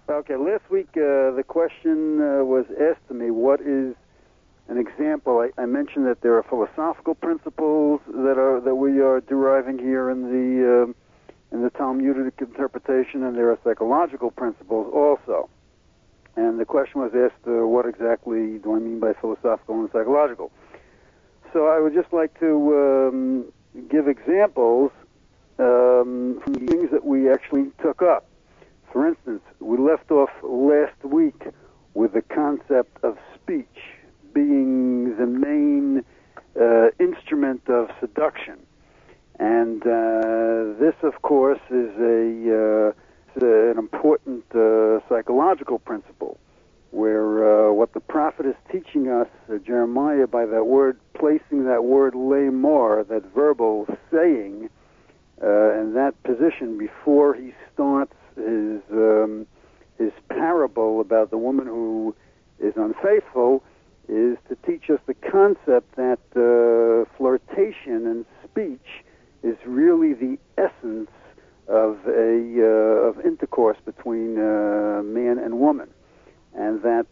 Okay, last week the question was asked to me, what is an example? I mentioned that there are philosophical principles that we are deriving here in the Talmudic interpretation, and there are psychological principles also. And the question was asked, what exactly do I mean by philosophical and psychological? So I would just like to give examples from the things that we actually took up. For instance, we left off last week with the concept of speech being the main instrument of seduction. And this, of course, is an important psychological principle, where what the prophet is teaching us, Jeremiah, by that word, placing that word lemor, that verbal saying, in that position before he starts his parable about the woman who is unfaithful, is to teach us the concept that flirtation and speech is really the essence of intercourse between man and woman, and that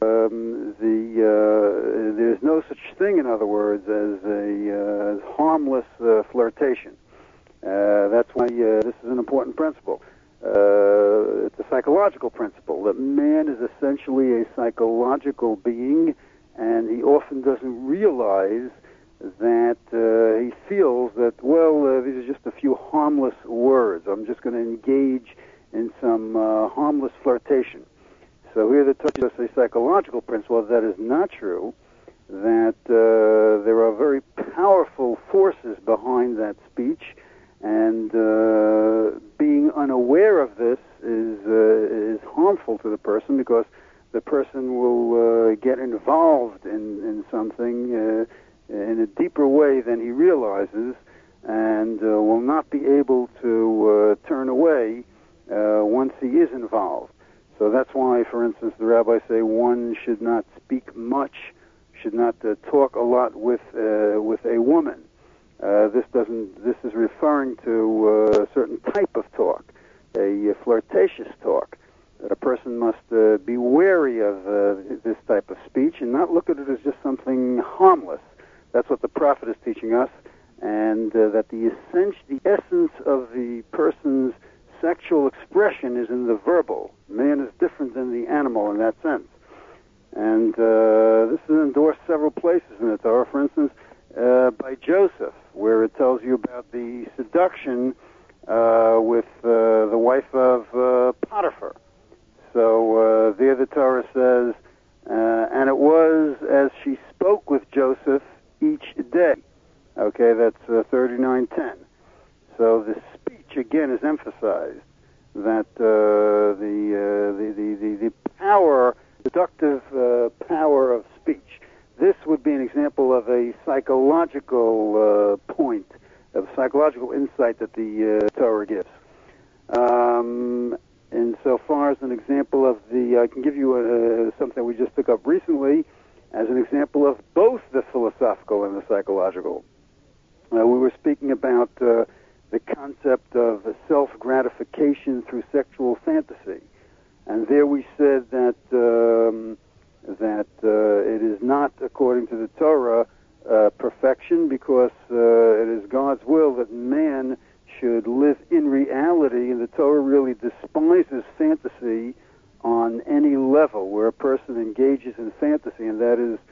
there's no such thing, in other words, as harmless flirtation. That's why this is an important principle. It's a psychological principle, that man is essentially a psychological being, and he often doesn't realize that he feels that, well, these are just a few harmless words. I'm just going to engage in some harmless flirtation. So here the Torah is a psychological principle that is not true, that there are very powerful forces behind that speech, and being unaware of this is harmful to the person, because the person will get involved in something in a deeper way than he realizes, and will not be able to turn away once he is involved. So that's why, for instance, the rabbis say one should not speak much, should not talk a lot with a woman. This is referring to a certain type of talk, a flirtatious talk, that a person must be wary of this type of speech and not look at it as just something harmless. That's what the prophet is teaching us, and that the essence of the person's sexual expression is in the verbal. Man is different than the animal in that sense. And this is endorsed several places in the Torah. For instance, by Joseph, where it tells you about the seduction with the wife of Potiphar. So there the Torah says, and it was as she spoke with Joseph each day. Okay, that's 39:10. So the speech again is emphasized, that the power, seductive power of speech. This would be an example of a psychological point, of psychological insight that the Torah gives. And so far as an example of I can give you something we just took up recently as an example of both the philosophical and the psychological. We were speaking about the concept of self-gratification through sexual fantasy. And there we said that it is not, according to the Torah, perfection, because it is God's will that man should live in reality, and the Torah really despises fantasy on any level where a person engages in fantasy, and that is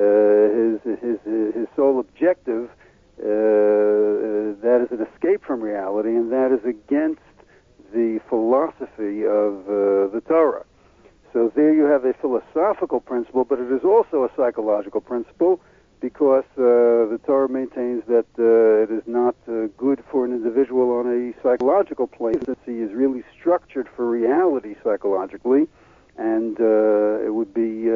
his sole objective. That is an escape from reality, and that is against the philosophy of the Torah. So there you have a philosophical principle, but it is also a psychological principle, because the Torah maintains that it is not good for an individual on a psychological plane, since he is really structured for reality psychologically, and it would be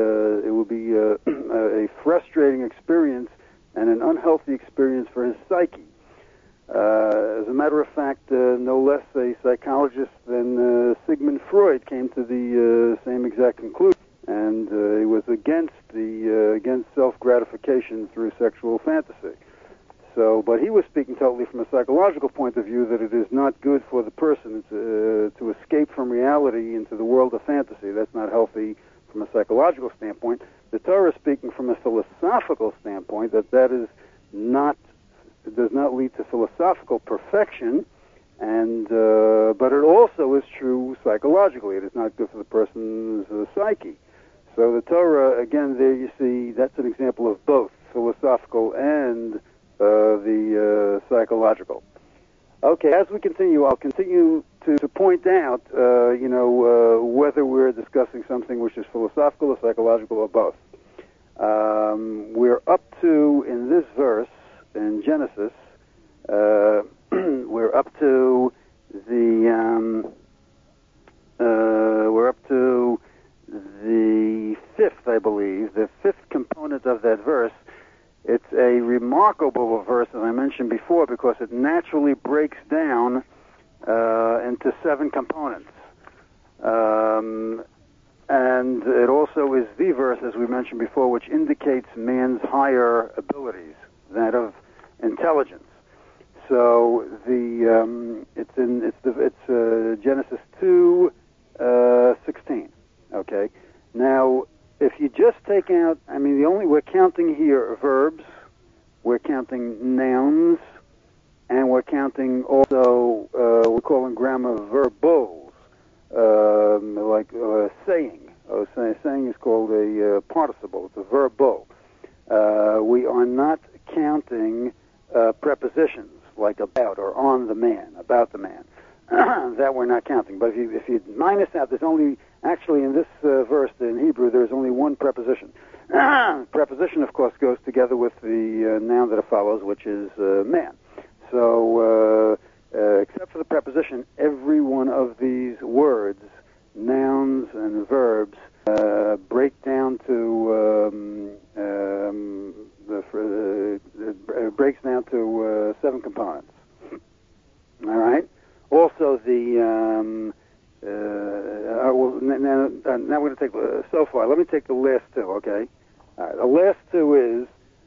a frustrating experience and an unhealthy experience for his psyche. As a matter of fact, no less a psychologist than Sigmund Freud came to the same exact conclusion, and he was against self-gratification through sexual fantasy. So, but he was speaking totally from a psychological point of view, that it is not good for the person to escape from reality into the world of fantasy. That's not healthy from a psychological standpoint. The Torah is speaking from a philosophical standpoint, that is not, does not lead to philosophical perfection, and but it also is true psychologically. It is not good for the person's psyche. So the Torah, again, there you see, that's an example of both philosophical and the psychological. Okay, as we continue, I'll continue to point out, whether we're discussing something which is philosophical or psychological or both. We're up to, in this verse, in Genesis, we're up to the fifth, I believe, the fifth component of that verse. It's a remarkable verse, as I mentioned before, because it naturally breaks down into 7 components. And it also is the verse, as we mentioned before, which indicates man's higher abilities, that of intelligence. So it's Genesis 2:16. Okay. Now, if you just take out, we're counting here verbs, we're counting nouns, and we're counting also, we call in grammar verbols, like saying. Saying is called a participle. It's a verbal. We are not counting prepositions like about or on the man, about the man. That we're not counting. But if you minus out, there's only, actually in this verse in Hebrew, there's only one preposition. Preposition, of course, goes together with the noun that it follows, which is man. So, except for the preposition, every one of these words, nouns and verbs, break down to breaks down to 7 components. All right. Also, now we're going to take so far. Let me take the last 2. Okay. All right. The last 2 is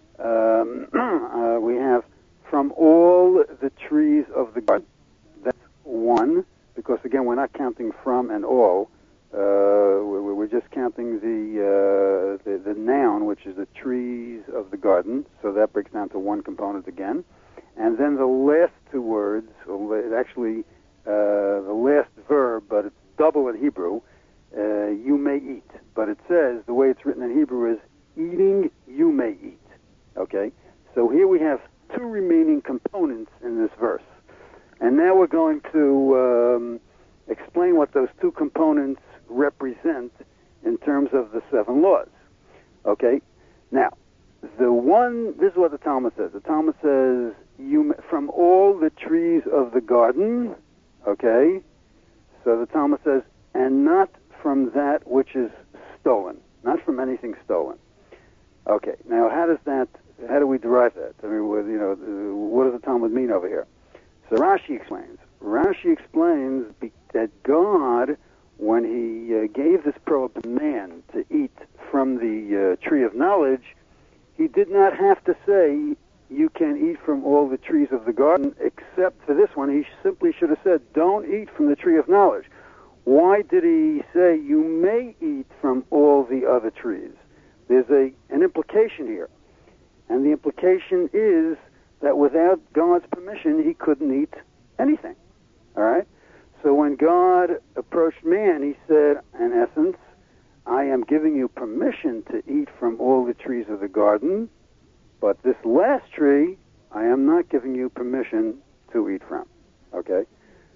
we have from all the trees of the garden. That's 1, because again we're not counting from and all. We're just counting the noun, which is the trees of the garden. So that breaks down to 1 component again. And then the last 2 words, actually the last verb, but it's double in Hebrew, you may eat. But it says, the way it's written in Hebrew is, eating you may eat. Okay? So here we have 2 remaining components in this verse. And now we're going to explain what those 2 components represent in terms of the 7 laws. Okay? Now, this is what the Talmud says. The Talmud says, from all the trees of the garden, okay? So the Talmud says, and not from that which is stolen. Not from anything stolen. Okay, now how do we derive that? What does the Talmud mean over here? So Rashi explains. Rashi explains that God, when he gave this prohibition to man to eat from the tree of knowledge, he did not have to say, you can eat from all the trees of the garden, except for this one. He simply should have said, don't eat from the tree of knowledge. Why did he say, you may eat from all the other trees? There's an implication here. And the implication is that without God's permission, he couldn't eat anything. All right? So when God approached man, he said, in essence, I am giving you permission to eat from all the trees of the garden, but this last tree, I am not giving you permission to eat from. Okay?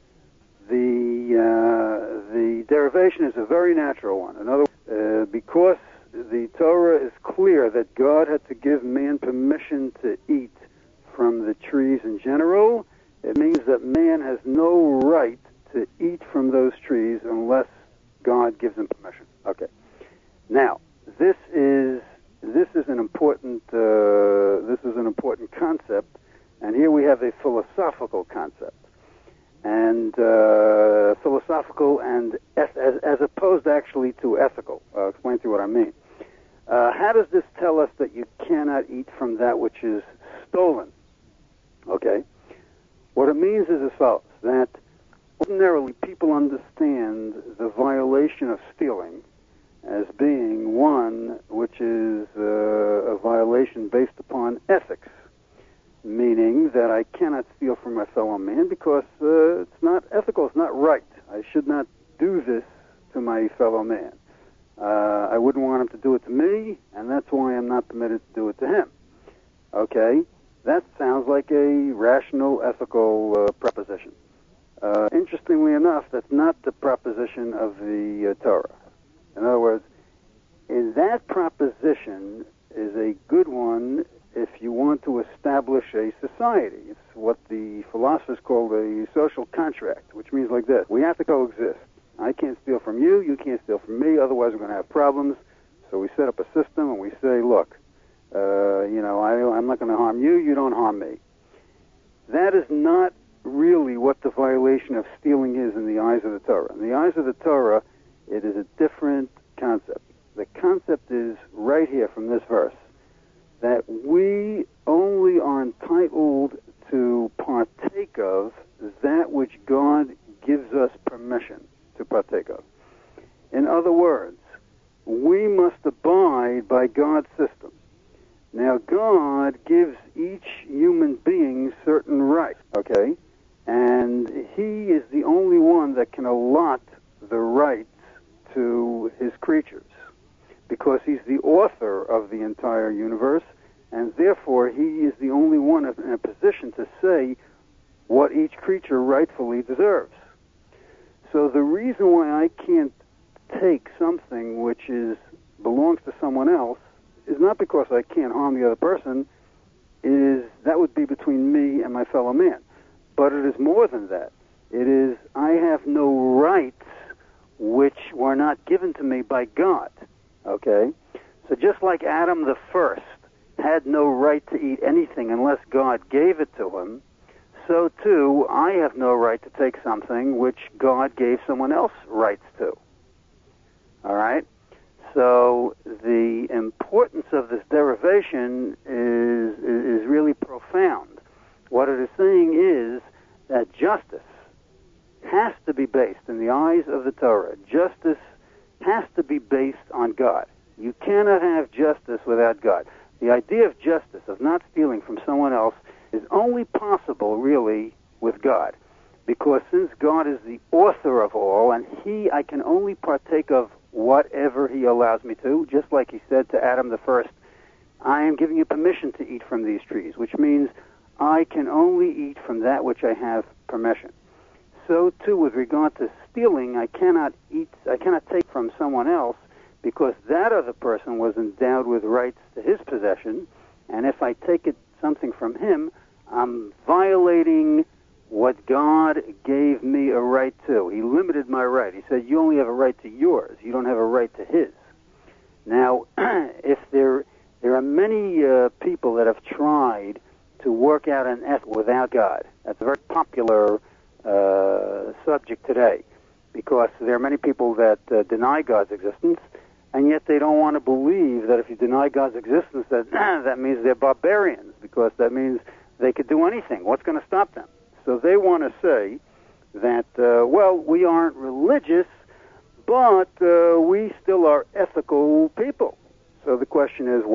The derivation is a very natural one. In other words, because the Torah is clear that God had to give man permission to eat from the trees in general, it means that man has no right to eat from those trees unless God gives him permission. Okay. Now, this is an important concept, and here we have a philosophical concept, and philosophical and as opposed actually to ethical. I'll explain to you what I mean. How does this tell us that you cannot eat from that which is stolen? Okay? What it means is as follows, that ordinarily people understand the violation of stealing as being one which is a violation based upon ethics, meaning that I cannot steal from my fellow man because it's not ethical, it's not right. I should not do this to my fellow man. I wouldn't want him to do it to me, and that's why I'm not permitted to do it to him. Okay? That sounds like a rational, ethical proposition. Interestingly enough, that's not the proposition of the Torah. In other words, that proposition is a good one if you want to establish a society. It's what the philosophers call a social contract, which means like this. We have to coexist. I can't steal from you, you can't steal from me, otherwise we're going to have problems. So we set up a system and we say, look, I'm not going to harm you, you don't harm me. That is not really what the violation of stealing is in the eyes of the Torah. In the eyes of the Torah, it is a different concept. The concept is right here from this verse, that we only are entitled to partake of that which God gives us permission to partake of. In other words, we must abide by God's system. Now, God gives each human being certain rights, okay? And He is the only one that can allot the rights to His creatures, because He's the author of the entire universe, and therefore He is the only one in a position to say what each creature rightfully deserves. So the reason why I can't take something which belongs to someone else is not because I can't harm the other person. That would be between me and my fellow man. But it is more than that. It is, I have no rights which were not given to me by God. Okay? So just like Adam the first had no right to eat anything unless God gave it to him, so too I have no right to take something which God gave someone else rights to. All right? So the importance of this derivation is really profound. What it is saying is that justice has to be based, in the eyes of the Torah, justice has to be based on God. You cannot have justice without God. The idea of justice, of not stealing from someone else, is only possible, really, with God. Because since God is the author of all, and I can only partake of whatever He allows me to, just like He said to Adam the first, I am giving you permission to eat from these trees, which means I can only eat from that which I have permission. So too, with regard to stealing, I cannot take from someone else, because that other person was endowed with rights to his possession, and if I take something from him, I'm violating what God gave me a right to. He limited my right. He said, you only have a right to yours. You don't have a right to his. Now, if there are many people that have tried to work out an ethic without God. That's a very popular subject today, because there are many people that deny God's existence, and yet they don't want to believe that if you deny God's existence, that means they're barbarians, because that means they could do anything. What's going to stop them? So they want to say that, we aren't religious, but we still are ethical people. So the question is,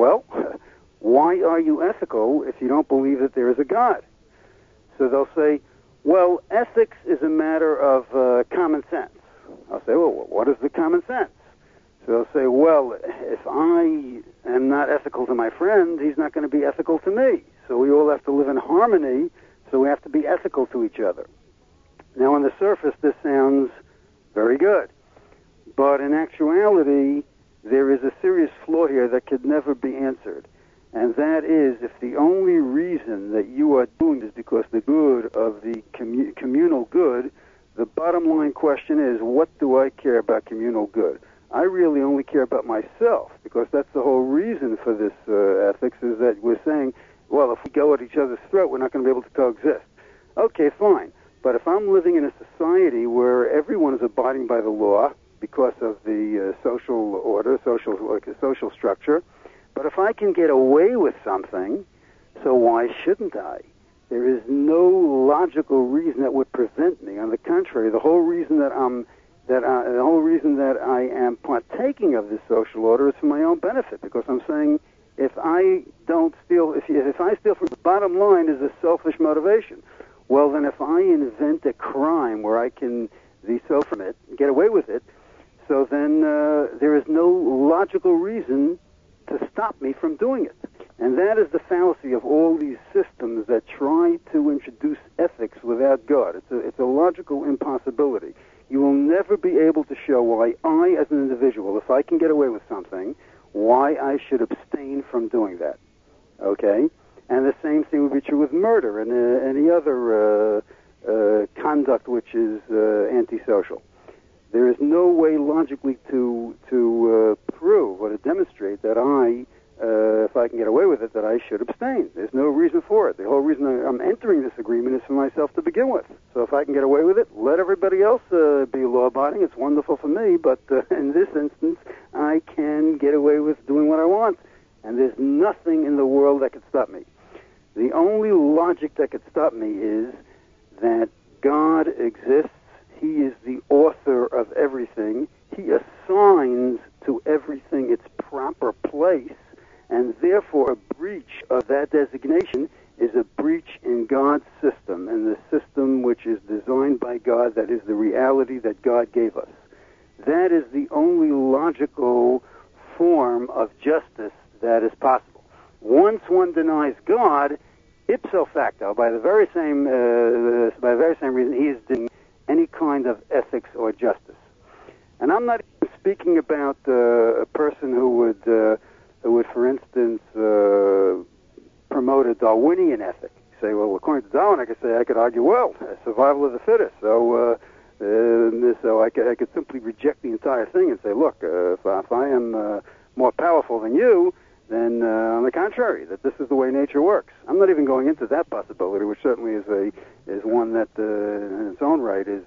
why are you ethical if you don't believe that there is a God? So they'll say, ethics is a matter of common sense. I'll say, what is the common sense? So they'll say, if I am not ethical to my friend, he's not going to be ethical to me. So we all have to live in harmony, so we have to be ethical to each other. Now, on the surface, this sounds very good. But in actuality, there is a serious flaw here that could never be answered. And that is, if the only reason that you are doing this is because the good of the communal good, the bottom line question is, what do I care about communal good? I really only care about myself, because that's the whole reason for this ethics, is that we're saying, if we go at each other's throat, we're not going to be able to coexist. Okay, fine. But if I'm living in a society where everyone is abiding by the law because of the social order, social structure, but if I can get away with something, so why shouldn't I? There is no logical reason that would prevent me. On the contrary, the whole reason that I am partaking of this social order is for my own benefit, because I'm saying if I don't steal, if I steal from the bottom line is a selfish motivation. Well, then if I invent a crime where I can be so from it, get away with it, so then there is no logical reason to stop me from doing it. And that is the fallacy of all these systems that try to introduce ethics without God. It's a logical impossibility. You will never be able to show why I, as an individual, if I can get away with something, why I should abstain from doing that. Okay? And the same thing would be true with murder and any other conduct which is antisocial. There is no way logically to prove or to demonstrate that if I can get away with it, that I should abstain. There's no reason for it. The whole reason I'm entering this agreement is for myself to begin with. So if I can get away with it, let everybody else be law-abiding. It's wonderful for me, but in this instance, I can get away with doing what I want. And there's nothing in the world that could stop me. The only logic that could stop me is that God exists. He is the author of everything. He assigns to everything its proper place, and therefore a breach of that designation is a breach in God's system, and the system which is designed by God, that is the reality that God gave us. That is the only logical form of justice that is possible. Once one denies God, ipso facto, by the very same reason, he is denying any kind of ethics or justice. And I'm not even speaking about a person who would, for instance, promote a Darwinian ethic. You say, well, according to Darwin, I could argue, well, survival of the fittest. So I could simply reject the entire thing and say, look, if I am more powerful than you, then on the contrary, that this is the way nature works. I'm not even going into that possibility, which certainly is one that in its own right is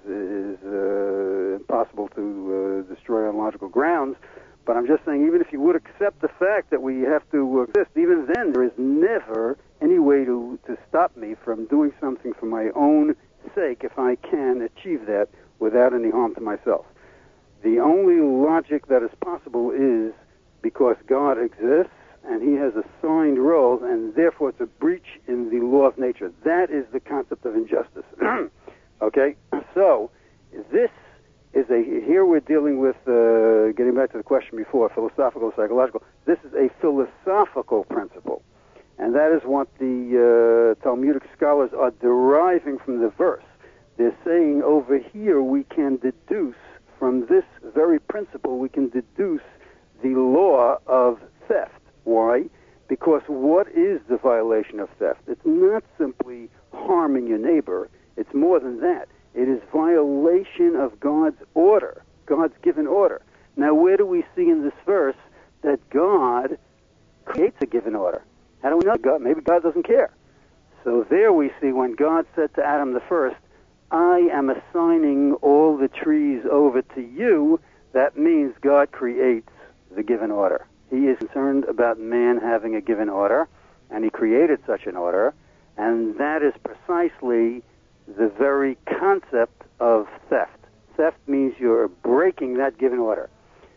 impossible to destroy on logical grounds. But I'm just saying, even if you would accept the fact that we have to exist, even then there is never any way to stop me from doing something for my own sake if I can achieve that without any harm to myself. The only logic that is possible is because God exists, and he has assigned roles, and therefore it's a breach in the law of nature. That is the concept of injustice. Okay? So, this is here we're dealing with, getting back to the question before, philosophical, psychological. This is a philosophical principle. And that is what the Talmudic scholars are deriving from the verse. They're saying over here we can deduce, from this very principle, we can deduce the law of theft. Why? Because what is the violation of theft? It's not simply harming your neighbor. It's more than that. It is violation of God's order, God's given order. Now, where do we see in this verse that God creates a given order? How do we know God? Maybe God doesn't care. So there we see when God said to Adam the first, I am assigning all the trees over to you, that means God creates the given order. He is concerned about man having a given order, and he created such an order, and that is precisely the very concept of theft. Theft means you're breaking that given order.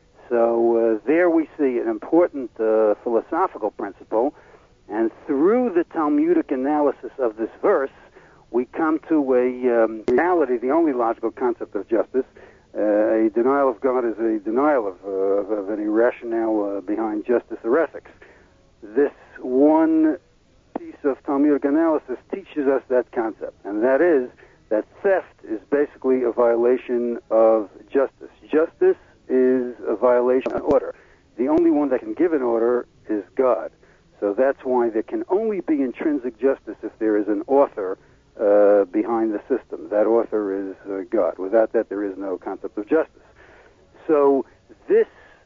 So there we see an important philosophical principle, and through the Talmudic analysis of this verse, we come to a reality, the only logical concept of justice. A denial of God is a denial of any rationale behind justice or ethics. This one piece of Talmudic analysis teaches us that concept, and that is that theft is basically a violation of justice. Justice is a violation of order. The only one that can give an order is God. So that's why there can only be intrinsic justice if there is an author behind the system. That author is God. Without that, there is no concept of justice. So this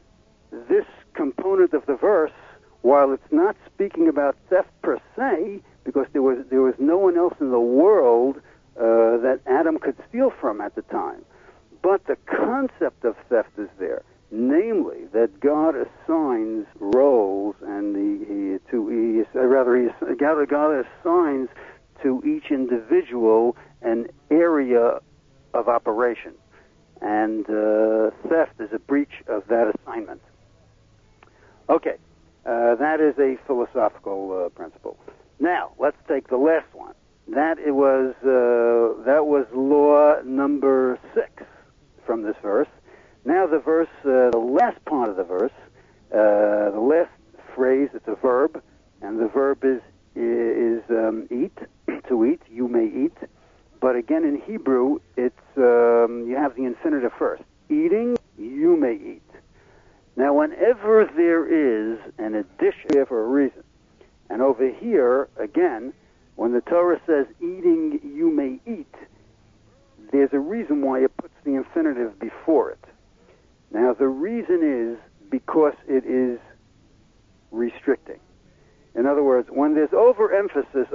component of the verse, while it's not speaking about theft per se, because there was no one else in the world that Adam could steal from at the time, but the concept of theft is there, namely that God assigns roles, and God assigns to each individual an area of operation. And theft is a breach of that assignment. Okay, that is a philosophical principle. Now, let's take the last one. That was law number 6 from this verse. Now the verse, the last part of the verse, the last phrase, it's a verb, and the verb is eat, to eat, you may eat. But again, in Hebrew, it's you have the infinitive first. Eating, you may eat. Now, whenever there is an addition, there for a reason. And over here, again, when the Torah says, eating, you may eat, there's a reason why it puts the infinitive before it. Now, the reason is because it is restricting. In other words, when there's overemphasis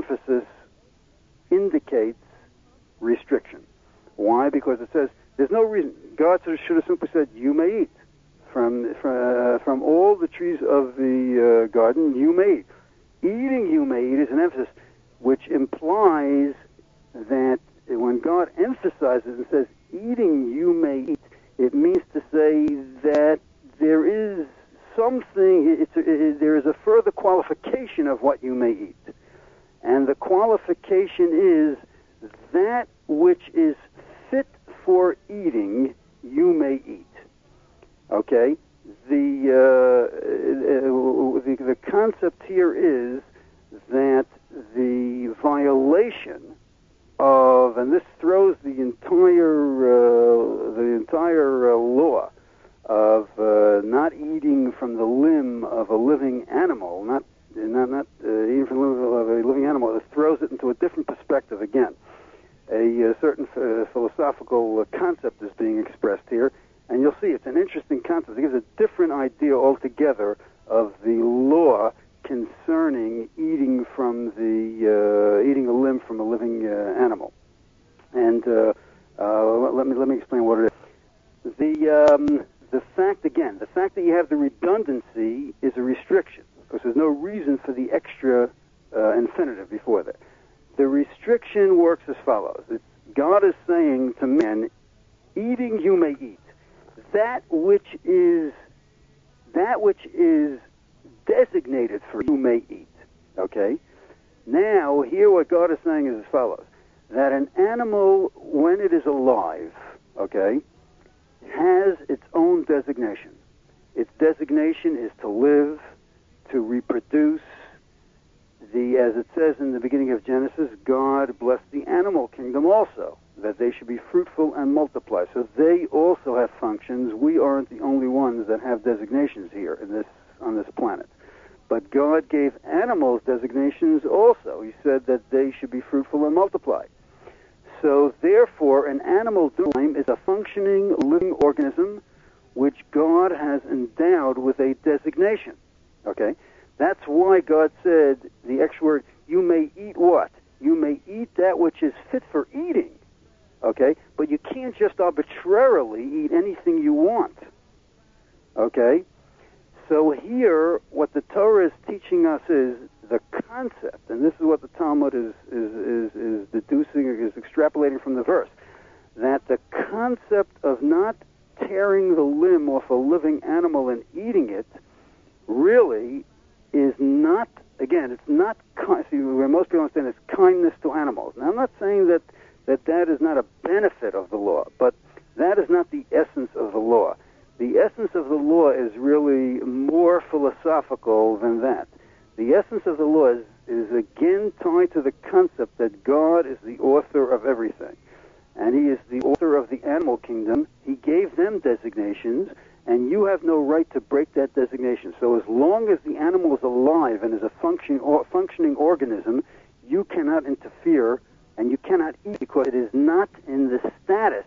indicates restriction. Why? Because it says, there's no reason. God should have simply said, you may eat. From all the trees of the garden, you may eat. Eating, you may eat is an emphasis, which implies that when God emphasizes and says, eating, you may eat, it means to say that there is something, there is a further qualification of what you may eat. And the qualification is that which is fit for eating, you may eat. Okay? The concept here is that the violation of, and this throws the entire law of not eating from the limb of a living animal, not eating from the limb of a living animal, it throws it into a different perspective again. A certain philosophical concept is being expressed here, and you'll see it's an interesting concept. It gives a different idea altogether of the law concerning eating from eating a limb from a living animal. And let me explain what it is. The fact that you have the redundancy is a restriction, because there's no reason for the extra infinitive before that. The restriction works as follows. God is saying to men, eating you may eat. That which is designated for you may eat. Okay? Now, here what God is saying is as follows. That an animal, when it is alive, okay, has its own designation. Its designation is to live, to reproduce. As it says in the beginning of Genesis, God blessed the animal kingdom also, that they should be fruitful and multiply. So they also have functions. We aren't the only ones that have designations here on this planet. But God gave animals designations also. He said that they should be fruitful and multiply. So therefore, an animal is a functioning living organism which God has endowed with a designation. Okay? That's why God said, the extra word, you may eat what? You may eat that which is fit for eating. Okay? But you can't just arbitrarily eat anything you want. Okay? So here, what the Torah is teaching us is the concept, and this is what the Talmud is deducing, or is extrapolating from the verse, that the concept of not tearing the limb off a living animal and eating it really is not, again, it's not, see, where most people understand it's kindness to animals. Now, I'm not saying that is not a benefit of the law, but that is not the essence of the law. The essence of the law is really more philosophical than that. The essence of the law is again tied to the concept that God is the author of everything. And He is the author of the animal kingdom. He gave them designations, and you have no right to break that designation. So as long as the animal is alive and is a functioning organism, you cannot interfere, and you cannot eat because it is not in the status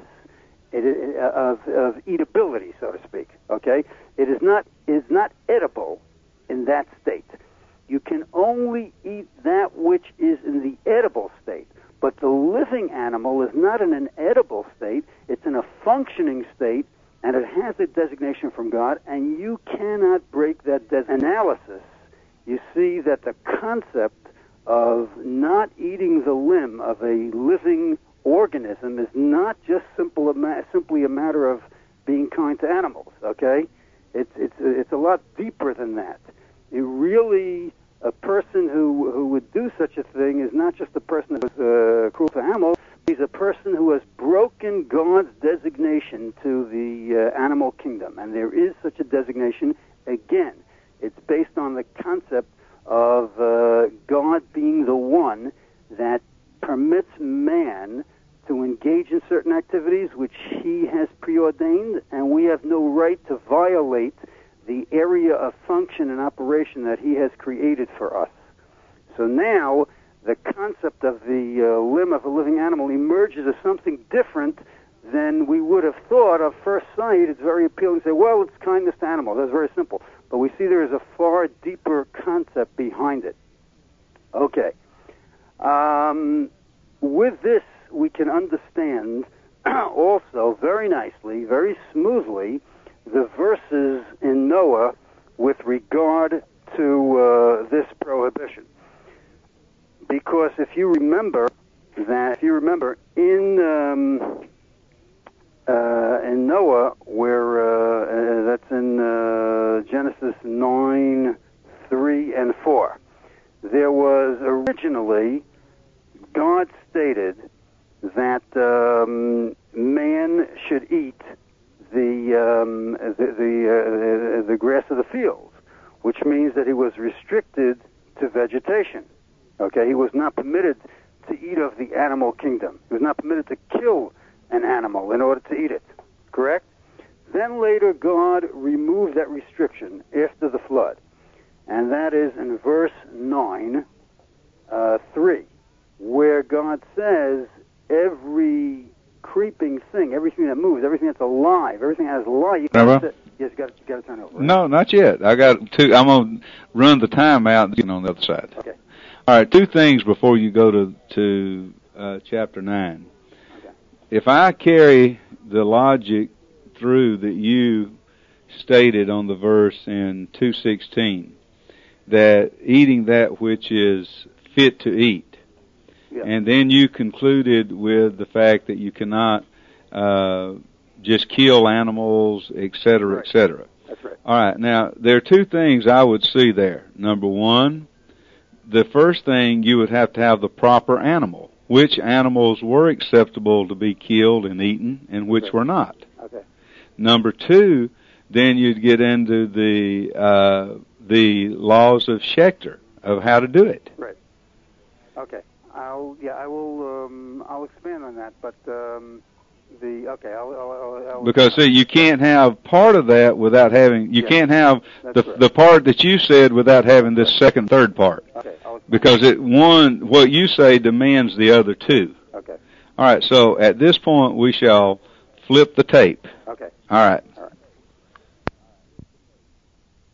of eatability, so to speak. Okay, it is not edible in that state. You can only eat that which is in the edible state. But the living animal is not in an edible state. It's in a functioning state, and it has a designation from God, and you cannot break that analysis. You see that the concept of not eating the limb of a living organism is not just simply a matter of being kind to animals. Okay, it's a lot deeper than that. It really, a person who would do such a thing is not just a person who is cruel to animals. He's a person who has broken God's designation to the animal kingdom, and there is such a designation. Again, it's based on the concept of God being the one that permits man to engage in certain activities which he has preordained, and we have no right to violate the area of function and operation that he has created for us. So now the concept of the limb of a living animal emerges as something different than we would have thought at first sight. It's very appealing to say, well, it's kindness to animals. That's very simple. But we see there is a far deeper concept behind it. Okay. With this, we can understand also very nicely, very smoothly, the verses in Noah with regard to this prohibition. Because if you remember in Noah, where that's in Genesis 9, 3, and 4, there was originally, God stated that man should eat the grass of the fields, which means that he was restricted to vegetation. Okay, he was not permitted to eat of the animal kingdom. He was not permitted to kill an animal in order to eat it. Correct? Then later God removed that restriction after the flood. And that is in verse 9, 3, where God says every creeping thing, everything that moves, everything that's alive, everything that has life. Yes, you got to turn over. Right? No, not yet. I'm going to run the time out and get on the other side. Okay. All right, two things before you go to chapter 9. Okay. If I carry the logic through that you stated on the verse in 2:16, that eating that which is fit to eat, yeah. And then you concluded with the fact that you cannot just kill animals, etc., right. etc. That's right. All right, now there are two things I would see there. Number one, the first thing, you would have to have the proper animal. Which animals were acceptable to be killed and eaten, and which right. were not. Okay. Number two, then you'd get into the laws of Schechter of how to do it. Right. Okay. I'll expand on that, but because see, you can't have part of that without having. You can't have the part that you said without having this second, third part. Okay. Because what you say demands the other two. Okay. All right. So at this point, we shall flip the tape. Okay. All right.